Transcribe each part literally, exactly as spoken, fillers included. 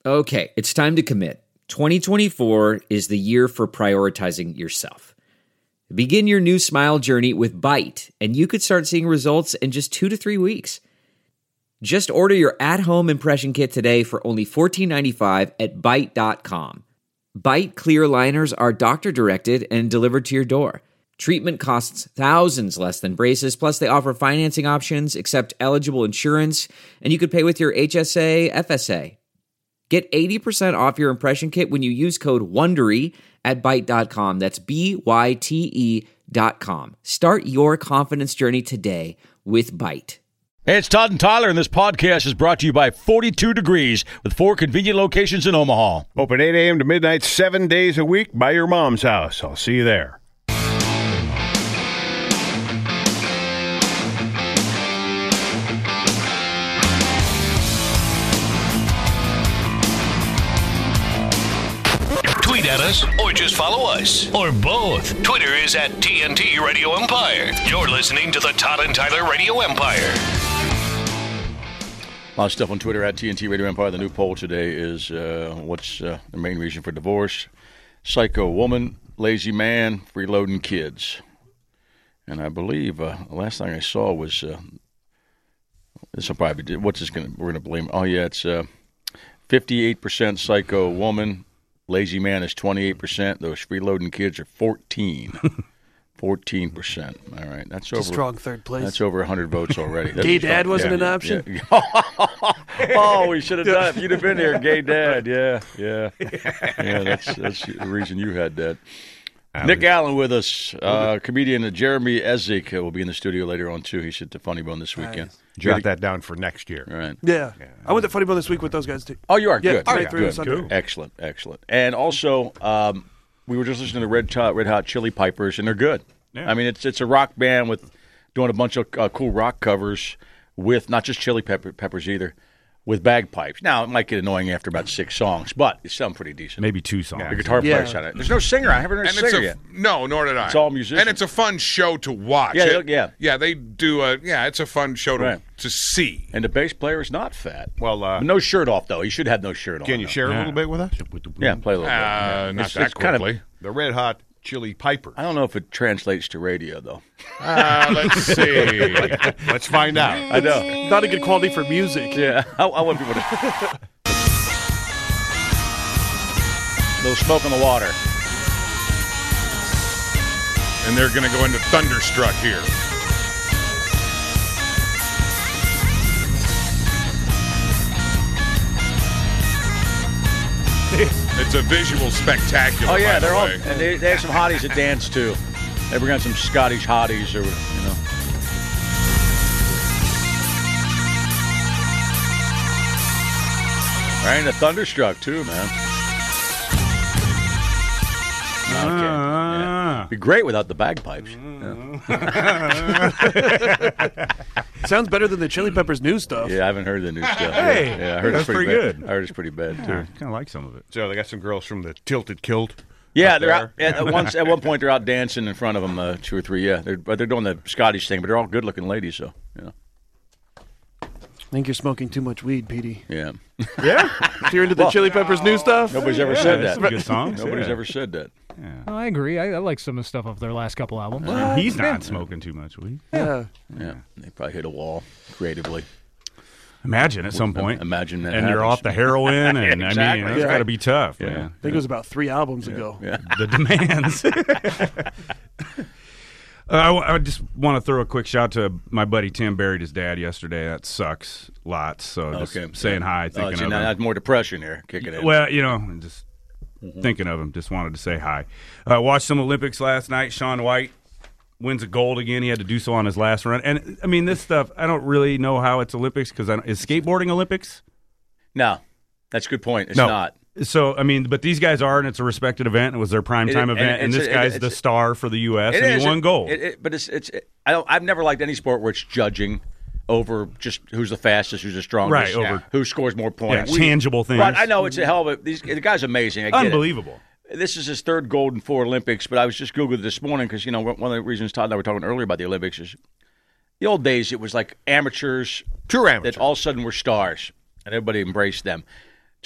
Okay, it's time to commit. twenty twenty-four is the year for prioritizing yourself. Begin your new smile journey with Byte, and you could start seeing results in just two to three weeks. Just order your at-home impression kit today for only fourteen ninety-five at byte dot com. Byte clear aligners are doctor-directed and delivered to your door. Treatment costs thousands less than braces, plus they offer financing options, accept eligible insurance, and you could pay with your H S A, F S A. Get eighty percent off your impression kit when you use code WONDERY at byte dot com. That's B Y T E dot com. Start your confidence journey today with Byte. Hey, it's Todd and Tyler, and this podcast is brought to you by forty-two Degrees, with four convenient locations in Omaha. Open eight a.m. to midnight, seven days a week by your mom's house. I'll see you there. Tweet at us or just follow us, or both. Twitter is at T N T Radio Empire. You're listening to the Todd and Tyler Radio Empire. A lot of stuff on Twitter at T N T Radio Empire. The new poll today is uh, what's uh, the main reason for divorce? Psycho woman, lazy man, freeloading kids. And I believe uh, the last thing I saw was uh, this will probably be, what's this going to, we're going to blame, oh yeah, it's uh, fifty-eight percent psycho woman. Lazy man is twenty-eight percent. Those freeloading kids are fourteen. fourteen percent. All right. That's over. It's a strong third place. That's over one hundred votes already. That's Gay dad strong, wasn't yeah, an option? Yeah. Oh, we should have done it. If you'd have been here, gay dad. Yeah, yeah. Yeah, that's, that's the reason you had that. Nick Allen with us. Uh, comedian Jeremy Ezek will be in the studio later on, too. He's at the Funny Bone this weekend. Nice. Jot that down for next year. All right. Yeah. yeah. I went to Funny Bone this week with those guys, too. Oh, you are? Yeah, good. tonight Oh, yeah. through Good. Sunday. Cool. Excellent, excellent. And also, um, we were just listening to Red Hot, Red Hot Chili Pipers, and they're good. Yeah. I mean, it's it's a rock band with doing a bunch of uh, cool rock covers with not just Chili pepper, Peppers either, with bagpipes. Now, it might get annoying after about six songs, but it sounds pretty decent. Maybe two songs. The guitar yeah. player's on it. There's no singer. I haven't heard a and singer it's a, yet. No, nor did I. It's all musicians. And it's a fun show to watch. Yeah, it, yeah. Yeah, they do a, yeah, it's a fun show to, Right. to see. And the bass player is not fat. Well, uh, no shirt off, though. He should have no shirt on. Can you though. share Yeah. a little bit with us? Yeah, play a little bit. Uh, Yeah. not It's- that it's kind of- quickly. The Red Hot Chili Pipers. I don't know if it translates to radio, though. Uh, let's see. Let's find out. I know. Not a good quality for music. Yeah, I, I want people to... little smoke in the water. And they're going to go into Thunderstruck here. It's a visual spectacular. Oh, yeah, by the they're all... way. And they, they have some hotties that dance, too. They bring out some Scottish hotties, or, you know. Right into Thunderstruck, too, man. Okay. Yeah. Be great without the bagpipes. Yeah. Sounds better than the Chili Peppers new stuff. Yeah, I haven't heard the new stuff. Hey, yeah, yeah I heard that's it's pretty, pretty bad. good. I heard it's pretty bad too. I kind of like some of it. So they got some girls from the Tilted Kilt. Yeah, up they're there. out. At, at, once, at one point, they're out dancing in front of them, uh, two or three. Yeah, they're but they're doing the Scottish thing, but they're all good-looking ladies. So, you know. I think you're smoking too much weed, Petey. Yeah. Yeah, If you're into the Chili Peppers new stuff? Nobody's ever yeah, said there's that. some good songs. Nobody's yeah. ever said that. Yeah. Oh, I agree. I, I like some of the stuff off their last couple albums. And he's not smoking too much weed. Yeah. Yeah, they probably hit a wall creatively. Imagine at some point. Imagine that. And you're happens. off the heroin, and I Exactly. mean, it's Yeah. got to be tough. Yeah. Man. I think it was about three albums ago. Yeah. The demands. Uh, I, I just want to throw a quick shout to my buddy Tim. Buried his dad yesterday. That sucks lots. So just Okay. saying hi, Oh, thinking see, of now him. that's more depression here, kicking in. Well, you know, just thinking of him. Just wanted to say hi. Uh, watched some Olympics last night. Shaun White wins a gold again. He had to do so on his last run. And, I mean, this stuff, I don't really know how it's Olympics because is skateboarding Olympics? No, that's a good point. It's No. not. So, I mean, but these guys are, and it's a respected event. It was their primetime It- and event, and, it's this a- guy's it's the a- star for the U S, It and is. he won It- gold. It, it, but it's it's. It, I don't. I've never liked any sport where it's judging over just who's the fastest, who's the strongest, Right, over- who scores more yeah, points. tangible things. Right, I know it's a hell of a. These, the guy's amazing. I get it. Unbelievable. This is his third gold in four Olympics, but I was just Googling this morning because, you know, one of the reasons Todd and I were talking earlier about the Olympics is the old days it was like amateurs True amateurs. that all of a sudden were stars, and everybody embraced them.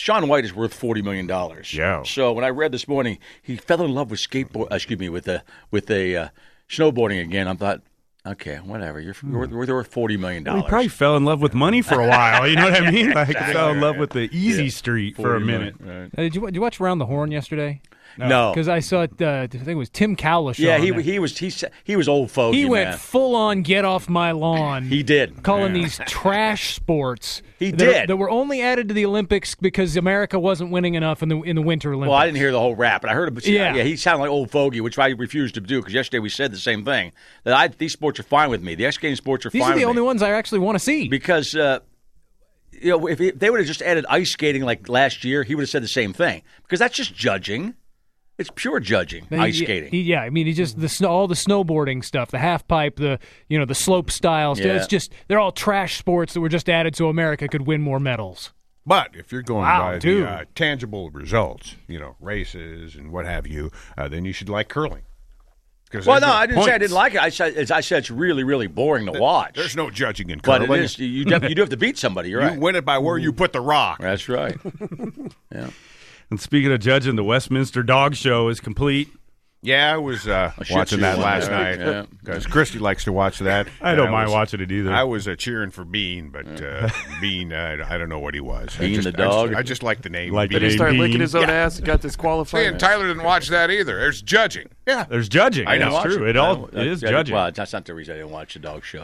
Shaun White is worth forty million dollars. Yeah. So when I read this morning, he fell in love with skateboard. Uh, excuse me, with a with a uh, snowboarding again. I thought, okay, whatever. You're worth, worth, worth forty million Well, dollars. he probably fell in love with money for a while. You know what I mean? Like fell in love with the easy Yeah. street for a minute. Right. Uh, did you did you watch Around the Horn yesterday? No. Because I saw it. Uh, I think it was Tim Cowlish. Yeah, on he there. he was he sa- he was old fogey. He went man. full on get off my lawn. He did. Calling these trash sports. He that, did. That were only added to the Olympics because America wasn't winning enough in the in the Winter Olympics. Well, I didn't hear the whole rap, but I heard it. Yeah. yeah, he sounded like old fogey, which I refused to do because yesterday we said the same thing. That I these sports are fine with me. The X Games sports are These fine are the with only me. ones I actually want to see. Because uh, you know, if, if they would have just added ice skating like last year, he would have said the same thing. Because that's just judging. It's pure judging. He- ice he- skating. he- yeah, I mean, he just the snow, all the snowboarding stuff, the half pipe, the you know the slope styles. Yeah. It's just they're all trash sports that were just added so America could win more medals. But if you're going Wow, by dude. the uh, tangible results, you know, races and what have you, uh, then you should like curling. 'Cause well, there's no, I didn't say I points. didn't like it. I said it's, I said it's really, really boring to watch. There's no judging in but curling. it is. You, def- you do have to beat somebody. You're You right. win it by where you put the rock. That's right. Yeah. And speaking of judging, the Westminster Dog Show is complete. Yeah, I was uh, A shit watching shoe that one, last right? night Yeah. because Christy likes to watch that. I don't And mind was- watching it either. I was uh, cheering for Bean, but uh, Bean, uh, I don't know what he was. I Bean just, the I just- dog? I just, like the name. Like the Bean. Did he start Bean. licking his own Yeah. ass and got See, disqualified? and Tyler didn't watch that either. There's judging. Yeah, There's judging. I know. That's true. It all it is Yeah, judging. Well, that's not the reason I didn't watch the dog show.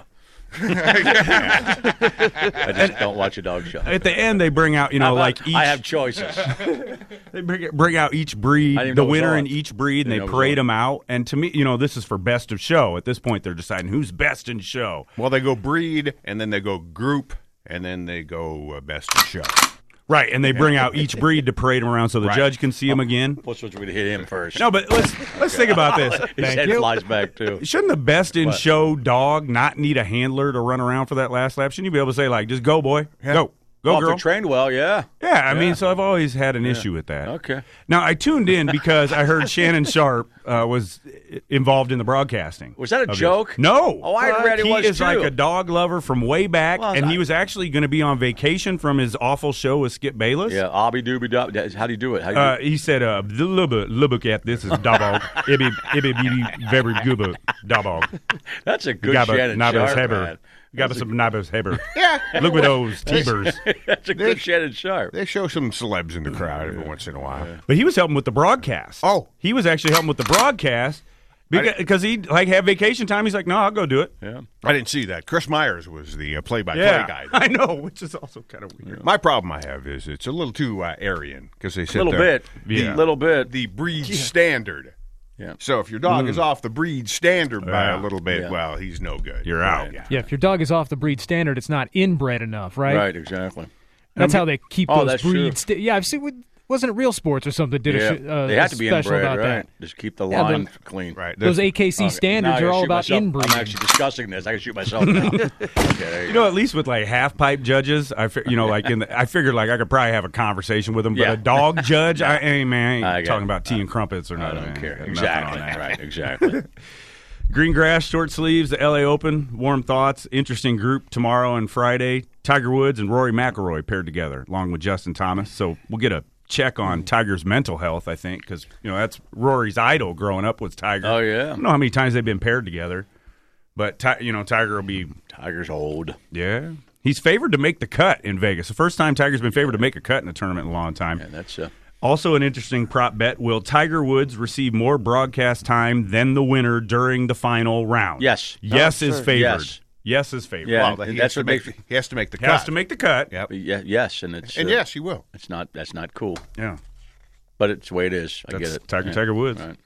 I just don't watch a dog show. At the end, they bring out, you know, I'm not- like each. I have choices. They bring, bring out each breed, I didn't the know it was winner on. in each breed, and I they didn't know it was parade on. them out. And to me, you know, this is for best of show. At this point, they're deciding who's best in show. well, they go breed, and then they go group, and then they go uh, best of show. Right, and they bring out each breed to parade them around so the Right. judge can see them again. What's supposed to be to hit him first? No, but let's let's think about this. His head flies back too. Shouldn't the best in show dog not need a handler to run around for that last lap? Shouldn't you be able to say like, just go, boy, go, go, Oh, if they're girl? trained well, yeah. Yeah, I Yeah. mean, so I've always had an issue with that. Okay. Now I tuned in because I heard Shannon Sharp uh, was involved in the broadcasting. Was that a of this. joke? No. Oh, I read it he was is too. like a dog lover from way back, Well, and I- he was actually going to be on vacation from his awful show with Skip Bayless. Yeah, obby dooby dub. How do you do it? How do you Uh, he said, uh, "Look look at this is dog. Ibby ibby ibby very good dog. That's a good Gabba Shannon Nabbers Sharp, Heber. man. Gabba some Nabbers Heber. Yeah. Look at those T-bers." That's a good Shannon Sharp. They show some celebs in the crowd every once in a while. But he was helping with the broadcast. Oh. He was actually helping with the broadcast because he like have vacation time. He's like, no, I'll go do it. Yeah. I didn't see that. Chris Myers was the uh, play-by-play Yeah, guy. I know, which is also kind of weird. My problem I have is it's a little too uh, Aryan because they A said little the, bit. Yeah. A little bit. the breed standard. Yeah. So if your dog is off the breed standard by Yeah. a little bit, Yeah. well, he's no good. You're out. Yeah. Yeah, if your dog is off the breed standard, it's not inbred enough, right? Right, exactly. That's how they keep Oh, those that's true. breeds. Sta- yeah, I've seen. Wasn't it Real Sports or something? Did Yeah. a, sh- uh, they have a to be special inbred, about right? that. Just keep the Yeah, line the- clean. Right. Those That's- A K C Okay, standards now I are gotta all shoot about myself. inbreeding. I'm actually discussing this. I can shoot myself now. Okay, there you You go. know, at least with like half pipe judges, I fi- you know, like in the, I figured like I could probably have a conversation with them, but Yeah. a dog judge, I ain't man, I I ain't got talking it. about tea and crumpets or I nothing. don't man. care. Nothing Exactly. on that. Right, exactly. Green grass, short sleeves, the L A Open, warm thoughts, interesting group tomorrow and Friday. Tiger Woods and Rory McIlroy paired together, along with Justin Thomas. So we'll get a check on Tiger's mental health, I think, because you know that's Rory's idol growing up was Tiger. Oh, yeah. I don't know how many times they've been paired together, but Ti- you know Tiger will be Tiger's old. yeah. He's favored to make the cut in Vegas. The first time Tiger's been favored to make a cut in a tournament in a long time. And that's uh, Also, an interesting prop bet: will Tiger Woods receive more broadcast time than the winner during the final round? Yes. Yes Oh, is sure. favored. Yes. Yes is favored. Yeah. Well, he, That's has to what make, makes- he has to make the He has cut. to make the cut. Yep. yeah, yes, and it's And uh, yes, he will. it's not that's not cool, Yeah. but it's the way it is. I That's get it. Tiger- Yeah. Tiger Woods. Right.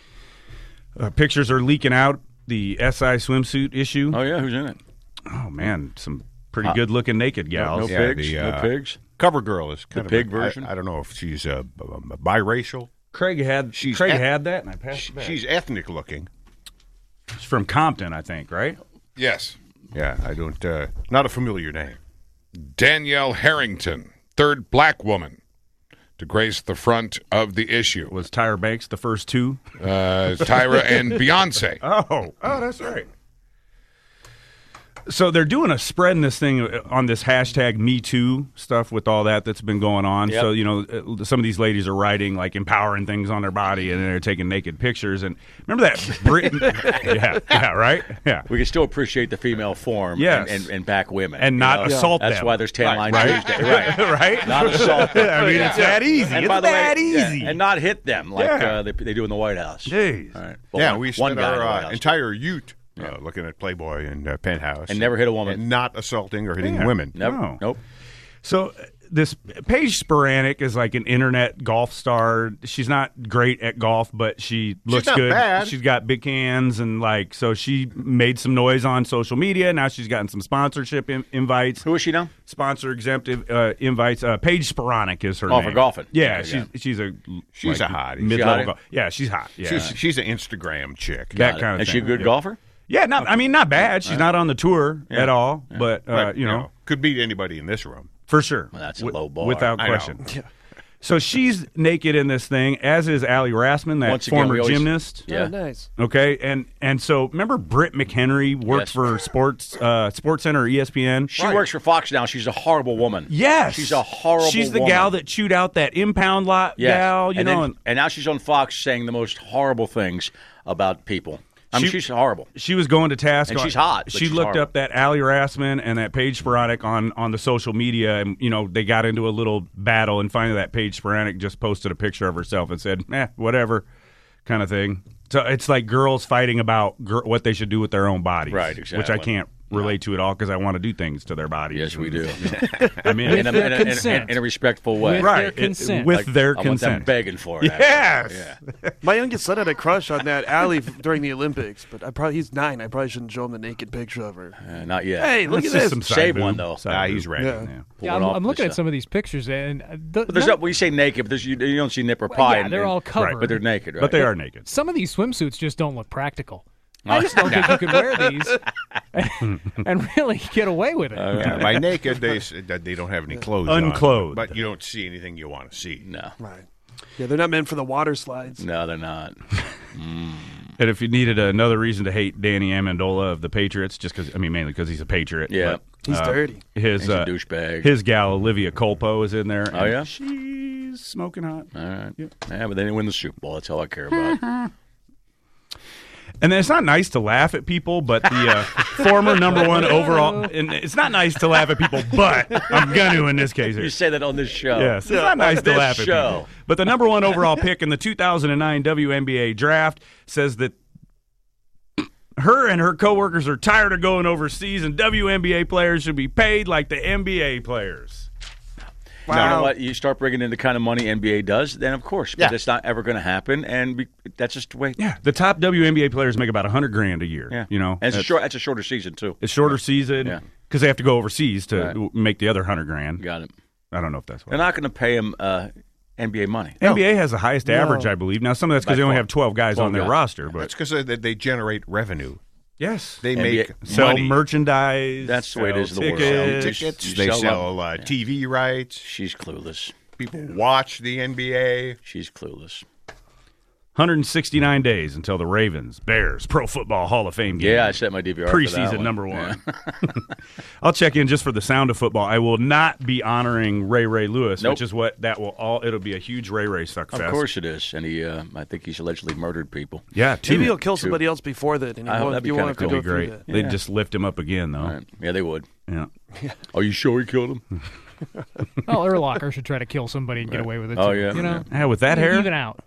Uh, pictures are leaking out. The S I swimsuit issue. Oh yeah, who's in it? Oh, man, some pretty Uh, good-looking naked No, gals. no Yeah, pigs. the, no uh, pigs. Cover girl is kind The of pig a- I- version? I, don't know if she's uh, b- b- biracial. Craig had She's Craig eth- had that, and I passed She- it back. she's ethnic looking. She's from Compton, I think, right? Yes. Yeah, I don't. Uh, not a familiar name. Danielle Harrington, third black woman to grace the front of the issue. Was Tyra Banks the first two? Uh, Tyra and Beyonce. Oh, oh, that's right. So they're doing a spreading this thing on this hashtag Me Too stuff with all that that's been going on. Yep. So, you know, some of these ladies are writing like empowering things on their body and they're taking naked pictures. And remember that Britain? yeah, yeah, right? Yeah. We can still appreciate the female form Yes. and, and, and back women. And you not know? assault That's them. why there's Tan Line Right. Tuesday. Right. right? Not assault them. I mean, Yeah. it's that easy. And it's by the that way, yeah, easy. and not hit them like Yeah. uh, they, they do in the White House. Jeez. All right. Well, yeah, one- we one spent guy in the our White uh, House. entire ute uh, looking at Playboy and uh, Penthouse. And never hit a woman. And not assaulting or hitting Yeah. women. Never. No. Nope. So uh, this Paige Sporanic is like an internet golf star. She's not great at golf, but she looks not good. bad. She's got big hands and like so she made some noise on social media. Now she's gotten some sponsorship in- invites. Who is she now? Sponsor exemptive uh, invites. Uh, Paige Sporanic is her Oh, name. for golfing. Yeah, Yeah, she's yeah. she's a She's like, a hottie. mid She level hottie? golf. Yeah, she's hot. Yeah, She's, she's an Instagram chick. that Got it. kind of Is thing. she a good yeah. golfer? Yeah, not. I mean, not bad. She's not on the tour Yeah. at all, but uh, Right, you know, could beat anybody in this room. for sure. Well, that's a Wi- low bar. without I know. question. So she's naked in this thing, as is Allie Rassman, that Once again, former we always- gymnast. Yeah. Oh, nice. Okay, and and so remember Britt McHenry worked Yes. for Sports uh, Sports Center or E S P N. She works for Fox now. She's a horrible woman. Yes, She's a horrible She's the woman. gal that chewed out that impound lot Yes. gal, you and know. then- and and now she's on Fox saying the most horrible things about people. I mean, She- she's horrible. she was going to task, And on- she's hot, but She she's looked horrible. up that Allie Rassman and that Paige Sporanic on on the social media, and you know they got into a little battle, and finally that Paige Sporanic just posted a picture of herself and said, "Eh, whatever," kind of thing. So it's like girls fighting about gir- what they should do with their own bodies, Right, Which I exactly. can't relate to at all because I want to do things to their bodies. Yes, we do. I mean, in, a, their in, a, in, a, consent. in a respectful way. With right their it- consent. with Like, their I want them consent. begging for it. Yes. actually. Yeah. My youngest son had a crush on that Allie during the Olympics, but I probably he's nine. I probably shouldn't show him the naked picture of her. Uh, not yet. Hey, look That's at just this. some side Save boob. one, though. Side Nah, boob. he's ready. Yeah. Yeah. Yeah, Pulling I'm, off I'm the looking at stuff. some of these pictures, and uh, the, But there's none- not, when you say naked, but there's, you, you don't see nipper Well, pie. yeah, and- they're all and- covered. But they're naked, right? But they are naked. some of these swimsuits just don't look practical. I just don't think you could wear these and, and really get away with it. Yeah, by naked, they s- that they don't have any clothes on. Unclothed. But you don't see anything you want to see. No. Right. Yeah, they're not meant for the water slides. No, they're not. And if you needed another reason to hate Danny Amendola of the Patriots, just because I mean mainly because he's a Patriot. Yeah. but, He's uh, dirty. His He's a uh, douchebag. his gal Olivia Culpo is in there. Oh, and yeah? she's smoking hot. All right. Yeah, but they didn't win the Super Bowl. That's all I care about. And then it's not nice to laugh at people, but the uh, former number one overall. And it's not nice to laugh at people, but I'm gonna in this case. Here. You say that on this show. Yes, it's not nice to this laugh at show. people. But the number one overall pick in the two thousand nine W N B A draft says that her and her coworkers are tired of going overseas, and W N B A players should be paid like the N B A players. You know what? You start bringing in the kind of money N B A does, then of course. But Yeah. it's not ever going to happen, and we, that's just the way. Yeah, the top W N B A players make about a hundred grand a year. Yeah. You know, and it's a That's- short. That's a shorter season too. It's shorter season Yeah. because they have to go overseas to Right. w- make the other hundred grand. Got it. I don't know if that's They're what. not going to pay him uh, N B A money. N B A has the highest No. average, I believe. Now, some of that's because By they only far. have twelve guys twelve on their guys. roster, That's but because they, they generate revenue. yes, They N B A make sell money. merchandise. That's the way it sell is in the world. tickets. Tickets. You They sell sell them. uh, Yeah. T V rights. She's clueless. People watch the N B A. She's clueless. one hundred sixty-nine days until the Ravens Bears Pro Football Hall of Fame game. Yeah, I set my D V R for that Preseason one. number Yeah. one. I'll check in just for the sound of football. I will not be honoring Ray Ray Lewis, Nope. which is what that will all. It'll be a huge Ray Ray suckfest. Of course it is, and he. Uh, I think he's allegedly murdered people. Yeah, two. Maybe he'll kill somebody else before that, and you I hope won't, that'd be you won't have kinda to cool. go That'd be through great. that. They'd Yeah. just lift him up again, though. Right. Yeah, they would. Yeah. Are you sure he killed him? Well, Urlacher should try to kill somebody and get away with it. Oh, too, yeah. you know, Yeah, with that hair, even out.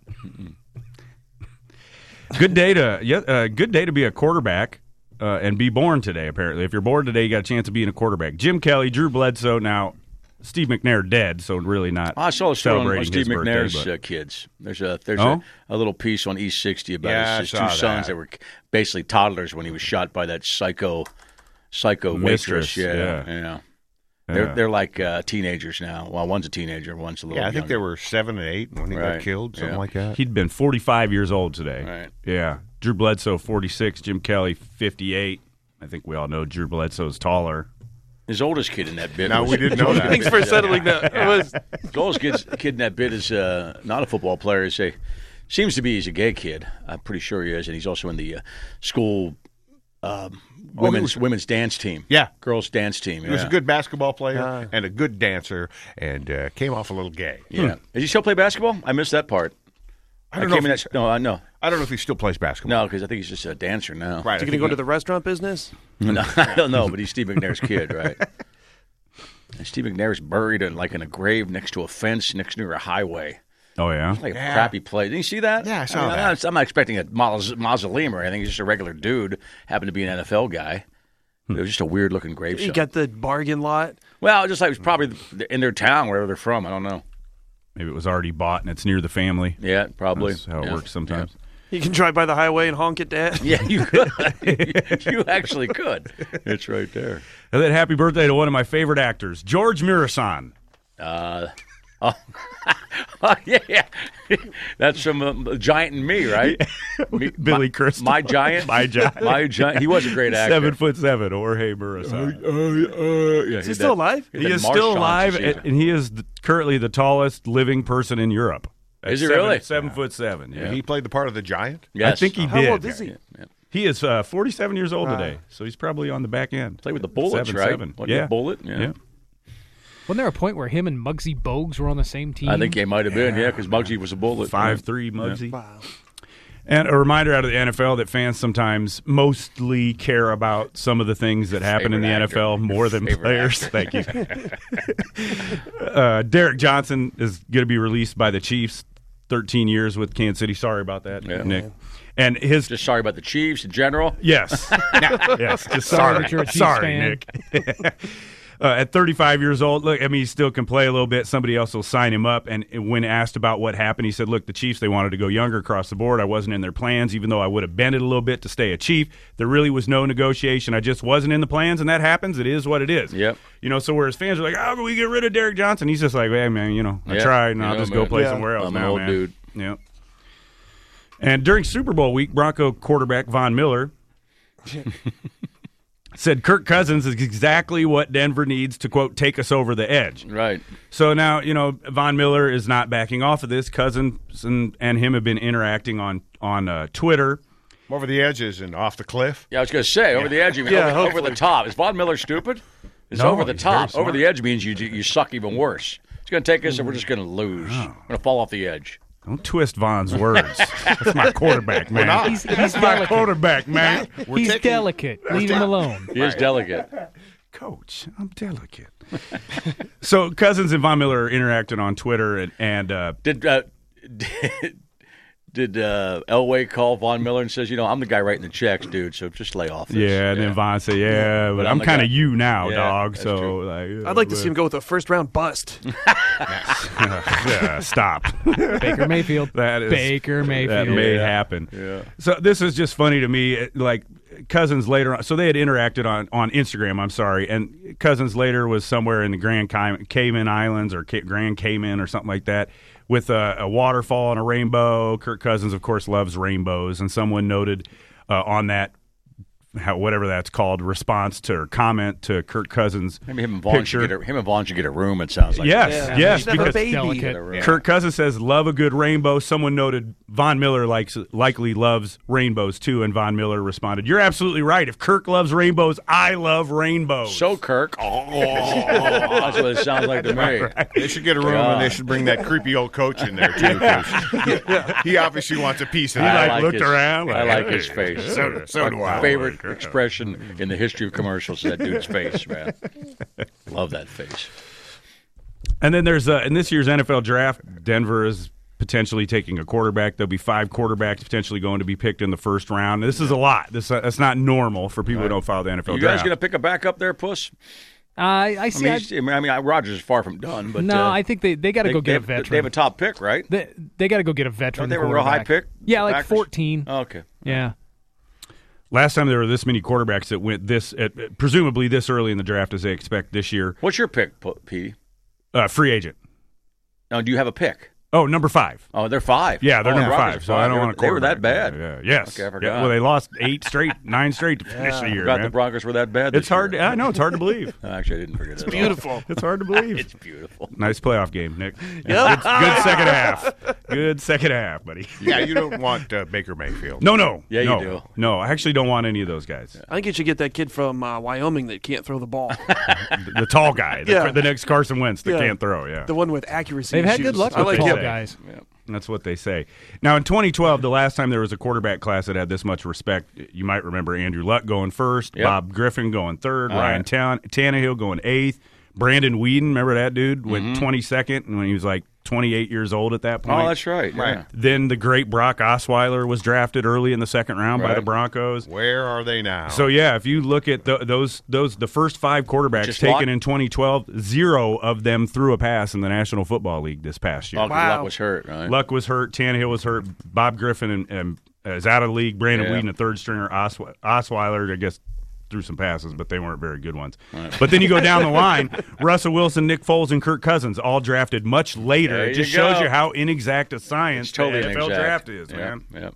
good day to yeah, uh, good day to be a quarterback uh, and be born today. Apparently, if you're born today, you got a chance of being a quarterback. Jim Kelly, Drew Bledsoe. Now, Steve McNair dead, so really not. I saw a story on, on celebrating Steve his birthday, McNair's but- uh, kids. There's a there's Oh? a, a little piece on East sixty about Yeah, his, his I two saw sons that. that were basically toddlers when he was shot by that psycho psycho Mistress, waitress. Yeah, yeah. yeah. They're Yeah. they're like uh, teenagers now. Well, one's a teenager, one's a little. Yeah, I think they younger. were seven and eight when he Right. got killed, something Yeah. like that. He'd been forty-five years old today. Right. Yeah. Drew Bledsoe, forty-six. Jim Kelly, fifty-eight. I think we all know Drew Bledsoe's taller. His oldest kid in that bit. No, was, we didn't know that. Thanks for settling that. It was, His oldest kid's, kid in that bit is uh, not a football player. He's a, seems to be he's a gay kid. I'm pretty sure he is, and he's also in the uh, school um, women's was- women's dance team. Yeah. girls dance team. He was yeah. a good basketball player Uh. and a good dancer, and uh, came off a little gay. Yeah. Does he still play basketball? I missed that part. I don't I know. came in If that, he, no, I know. I don't know if he still plays basketball. No, because I think he's just a dancer now. Right. Is he I going to think go to the restaurant business? No, I don't know, but he's Steve McNair's kid, right? And Steve McNair's buried in like in a grave next to a fence next to a highway. Oh yeah. Like a Yeah. crappy place. Didn't you see that? Yeah, I saw mean, that. I'm not, I'm not expecting a maus- mausoleum or anything. He's just a regular dude. Happened to be an N F L guy. It was just a weird looking He gravestone. got the bargain lot. Well, just like it was probably in their town, wherever they're from. I don't know. Maybe it was already bought and it's near the family. Yeah, probably. That's how it Yeah. works sometimes. You can drive by the highway and honk at Dad. Yeah, you could. You actually could. It's right there. And then happy birthday to one of my favorite actors, George Mirasan. Uh, oh, oh, yeah. That's from uh, Giant and Me, right? Me, Billy my, Crystal. My Giant? My Giant. My Giant. He was a great actor. Seven foot seven, Jorge Mirasan. Uh, uh, yeah, Is he still alive? He is still alive, and, and he is the, currently the tallest living person in Europe. At Is he seven, really? Seven foot seven. Yeah, He played the part of the giant. Yes. I think he How did. old is he? Yeah, yeah. He is uh, forty-seven years old Wow. today, so he's probably on the back end. Played with the Bullets, Seven, right? seven. Wasn't he Yeah. a Bullet? Yeah. Yeah. Wasn't there a point where him and Muggsy Bogues were on the same team? I think he might have been, yeah, because Muggsy was a Bullet. Five three Muggsy. Wow. And a reminder out of the N F L that fans sometimes mostly care about some of the things that happen in the Favorite N F L actor. more than Favorite players. Thank you. uh, Derek Johnson is going to be released by the Chiefs. thirteen years with Kansas City. Sorry about that, Yeah. Nick. And his Just sorry about the Chiefs in general. yes, yes, just Sorry sorry, that you're a Chiefs sorry, fan. Nick. Uh, at thirty-five years old, look, I mean, he still can play a little bit. Somebody else will sign him up. And when asked about what happened, he said, look, the Chiefs, they wanted to go younger across the board. I wasn't in their plans, even though I would have bent it a little bit to stay a Chief. There really was no negotiation. I just wasn't in the plans, and that happens. It is what it is. Yep. You know, so whereas fans are like, how can we get rid of Derek Johnson? He's just like, hey, man, you know, I Yeah. tried, and You I'll know, just man. go play Yeah. somewhere else I'm an now, old man. dude. Yep. And during Super Bowl week, Bronco quarterback Von Miller said Kirk Cousins is exactly what Denver needs to, quote, take us over the edge. Right. So now, you know, Von Miller is not backing off of this. Cousins and, and him have been interacting on, on uh, Twitter. Over the edges and off the cliff. Yeah, I was going to say, over the edge, you mean Yeah, over, over hopefully. the top. Is Von Miller stupid? It's No, over the he's very top. Over smart. the edge means you you suck even worse. It's going to take us, and we're just going to lose. We're going to fall off the edge. Don't twist Von's words. That's my quarterback, man. He's, he's my delicate. quarterback, man. We're He's taking- delicate. Leave him alone. He is delicate. Coach, I'm delicate. So Cousins and Von Miller are interacting on Twitter, and, and uh, Did uh, did, did uh, Elway call Von Miller and says, you know, I'm the guy writing the checks, dude, so just lay off this. yeah, and then Von said, yeah, but, But I'm, I'm the kind of guy. you now, Yeah, dog. that's So true. like, I'd like to see him go with a first round bust. Yeah, stop. Baker Mayfield. That is Baker Mayfield. That may Yeah. happen. Yeah. So this is just funny to me. it- Like Cousins later on, so they had interacted on, on Instagram. I'm sorry, and Cousins later was somewhere in the Grand Cayman, Cayman Islands or Ca- Grand Cayman or something like that with a, a waterfall and a rainbow. Kirk Cousins, of course, loves rainbows, and someone noted uh, on that. How, whatever that's called, response to or comment to Kirk Cousins' Maybe him and Vaughn picture. should get a, him and Vaughn should get a room. It sounds like. Yes, Yeah. yes, You should have a because baby. Delicate. Kirk Cousins says, love a good rainbow. Someone noted Von Miller likes likely loves rainbows too, and Von Miller responded, you're absolutely right. If Kirk loves rainbows, I love rainbows. So Kirk. Oh, that's what it sounds like to me. They should get a room Yeah. and they should bring that creepy old coach in there too. 'cause he obviously wants a piece of He that. like looked his, around I like, like his face. So- so do My I. favorite expression in the history of commercials is that dude's face, man. Love that face. And then there's uh, in this year's N F L draft, Denver is potentially taking a quarterback. There'll be five quarterbacks potentially going to be picked in the first round. This is a lot. This uh, that's not normal for people who don't follow the N F L You guys draft. going to pick a backup there, Puss? I, I I see. mean, I, he's- I mean, I mean, Rogers is far from done, but no, uh, I think they, they got to they, go they get a have, veteran. They have a top pick, right? They, they got to go get a veteran. Don't they have a real high quarterback. pick? Yeah, like Packers? fourteen. Oh, okay. Yeah. Last time there were this many quarterbacks that went this, at, presumably this early in the draft as they expect this year. What's your pick, P- Petey? Uh, free agent. Now, do you have a pick? Oh, number five. Oh, they're five. Yeah, they're oh, number Rogers five. is So I don't They were- want to. They were that bad. Yeah. Yes. Okay, I Yeah, forgot. well, they lost eight straight, nine straight to finish the I year. forgot man. the Broncos were that bad. This It's hard. year. To, I know it's hard to believe. Actually, I didn't forget it. Beautiful. It's hard to believe. It's beautiful. Nice playoff game, Nick. Yep. Good, good second half. good second half, buddy. Yeah, you don't want uh, Baker Mayfield. No, no. Yeah, you no, do. No, I actually don't want any of those guys. I think you should get that kid from uh, Wyoming that can't throw the ball. The, the tall guy, the, Yeah. the next Carson Wentz that Yeah. can't throw, yeah. The one with accuracy They've had issues. good luck I with like tall him. guys. That's what they say. Now, in twenty twelve, the last time there was a quarterback class that had this much respect, you might remember Andrew Luck going first, Yep. Bob Griffin going third, All Ryan right. Tan- Tannehill going eighth, Brandon Whedon, remember that dude, went Mm-hmm. twenty-second when he was like twenty-eight years old at that point. Oh, that's right. Yeah. Then the great Brock Osweiler was drafted early in the second round by Right. the Broncos. Where are they now? So yeah, if you look at the, those those the first five quarterbacks Just taken Luck? in twenty twelve, zero of them threw a pass in the National Football League this past year. Oh, 'cause Wow. Luck was hurt, right? Luck was hurt, Tannehill was hurt, Bob Griffin and, and is out of the league. Brandon Yeah. Whedon, a third stringer, Oswe- Osweiler, I guess threw some passes, but they weren't very good ones. But then you go down the line, Russell Wilson, Nick Foles, and Kirk Cousins all drafted much later. There It just you shows go. you how inexact a science It's totally the N F L inexact. draft is, Yep, man. Yep.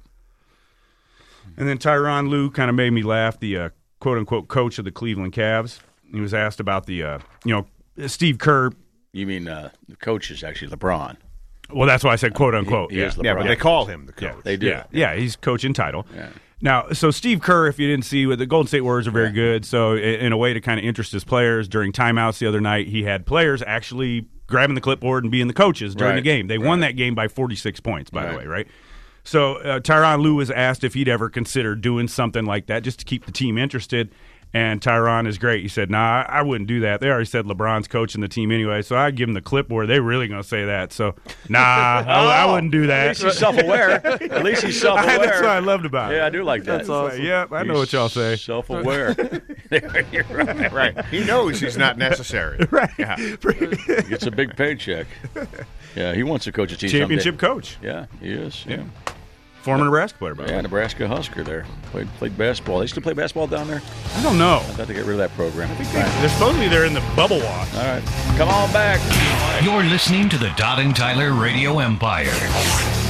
And then Tyronn Lue kind of made me laugh, the uh, quote-unquote coach of the Cleveland Cavs. He was asked about the, uh, you know, Steve Kerr. You mean uh, the coach is actually LeBron? Well, that's why I said quote-unquote. He- he yeah. is LeBron. yeah, but they call him the coach. Yeah. They do. Yeah, yeah, he's coach in title. Yeah. Now, so Steve Kerr, if you didn't see, the Golden State Warriors are very good. So, i- in a way to kind of interest his players during timeouts the other night, he had players actually grabbing the clipboard and being the coaches during Right. the game. They won Right. that game by forty-six points, by the Right. way, right? So, uh, Tyronn Lue was asked if he'd ever consider doing something like that just to keep the team interested. And Tyronn is great. He said, nah, I I wouldn't do that. They already said LeBron's coaching the team anyway, so I'd give him the clipboard. They really going to say that. So, nah, I, I wouldn't do At that. least he's self-aware. At least he's self-aware. That's what I loved about it. Yeah, I do like that. That's awesome. Yep, I know what y'all say. Self-aware. You're right. Right. He knows he's not necessary. Right. Yeah. Gets a big paycheck. Yeah, he wants to coach a team Championship someday. coach. Yeah, he is. Yeah. Former Nebraska player, by the Yeah, way. Nebraska Husker there. Played played basketball. They still play basketball down there? I don't know. I thought they get rid of that program. They're supposedly they're in the bubble watch. All right. Come on back. You're listening to the Todd and Tyler Radio Empire.